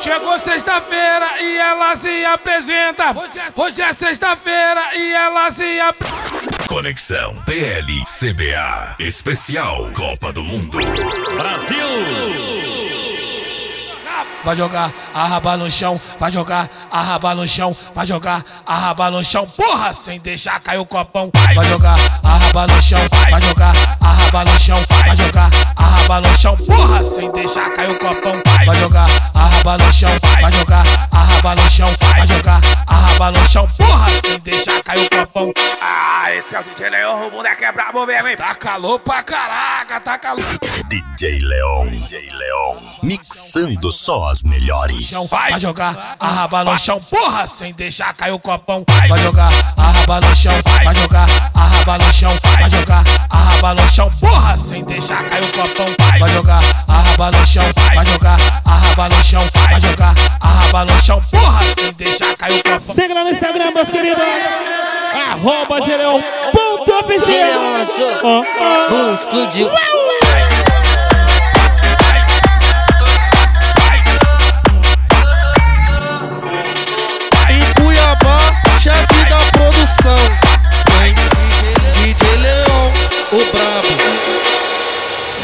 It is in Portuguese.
Chegou sexta-feira e ela se apresenta. Hoje é sexta-feira e ela se apresenta. Conexão PL CBA Especial Copa do Mundo Brasil. Vai jogar a raba no chão, vai jogar a raba no chão, vai jogar a raba no chão, porra, sem deixar cair o copão. Vai jogar a raba no chão, vai jogar a raba no chão, vai jogar a raba no chão, porra, sem deixar cair o copão. Vai jogar a raba no chão, vai jogar a raba no chão, vai jogar a raba no chão, porra, sem deixar cair o copão. Ah, esse é o DJ Leon, o boneco é brabo mesmo, hein? Tá calor pra caraca, tá calor. DJ Leon, mixando só as melhores. Vai jogar a raba no chão, porra, sem deixar cair o copão. Vai jogar a raba no chão, vai jogar a raba no chão, vai jogar a raba no chão, porra, sem deixar cair o copão. Vai jogar a raba no chão, vai jogar a raba no chão, vai jogar a raba no chão, porra, sem deixar cair o copão. Siga lá no Instagram, meus queridos. @Gileon.oficial. Gileon lançou, explodiu.